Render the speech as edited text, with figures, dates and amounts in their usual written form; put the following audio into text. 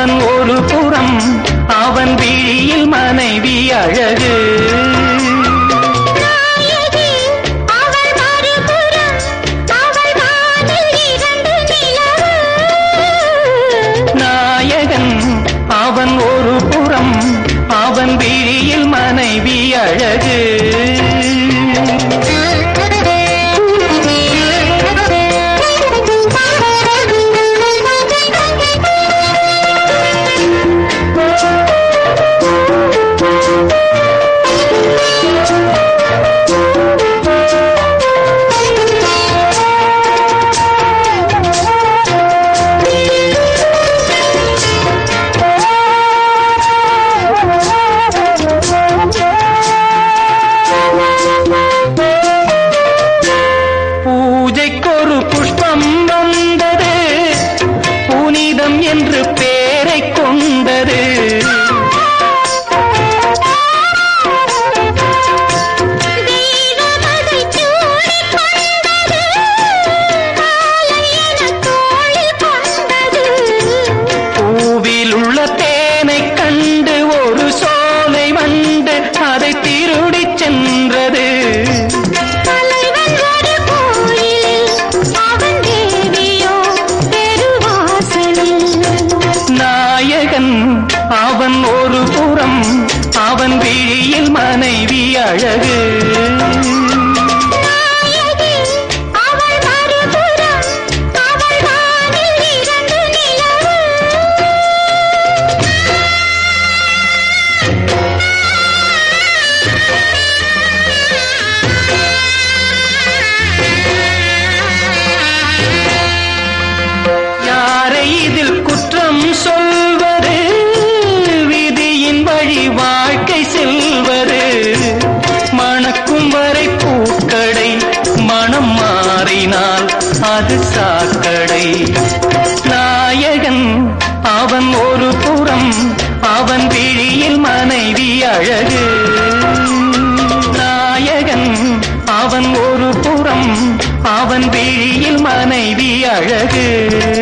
அவன் ஒரு புறம் அவன் விழியில் மனைவி அழகு. நாயகன் அவன் ஒரு புறம் அவன் விழியில் மனைவி அழகு. பூஜைக்கொரு புஷ்பம் வந்தது, புனிதம் என்று பேரை கொண்டது. பூவில் உள்ள தேனை கண்டு ஒரு சோலை வண்டு அதை திருடி சென்றது. நாயகன் அவன் ஒரு புறம் அவன் விழியில் மனைவி அழகு. யாரை இதில் குற்றம் சொல்வது, விதியின் வழி வாழ்க்கை செல்வது. மணக்கும் வரை பூக்கடை, மனம் மாறினால் அது சாக்கடை. நாயகன் அவன் ஒரு புறம் அவன் விழியில் மனைவி அழகு. நாயகன் அவன் ஒரு புறம் அவன் விழியில் மனைவி அழகு.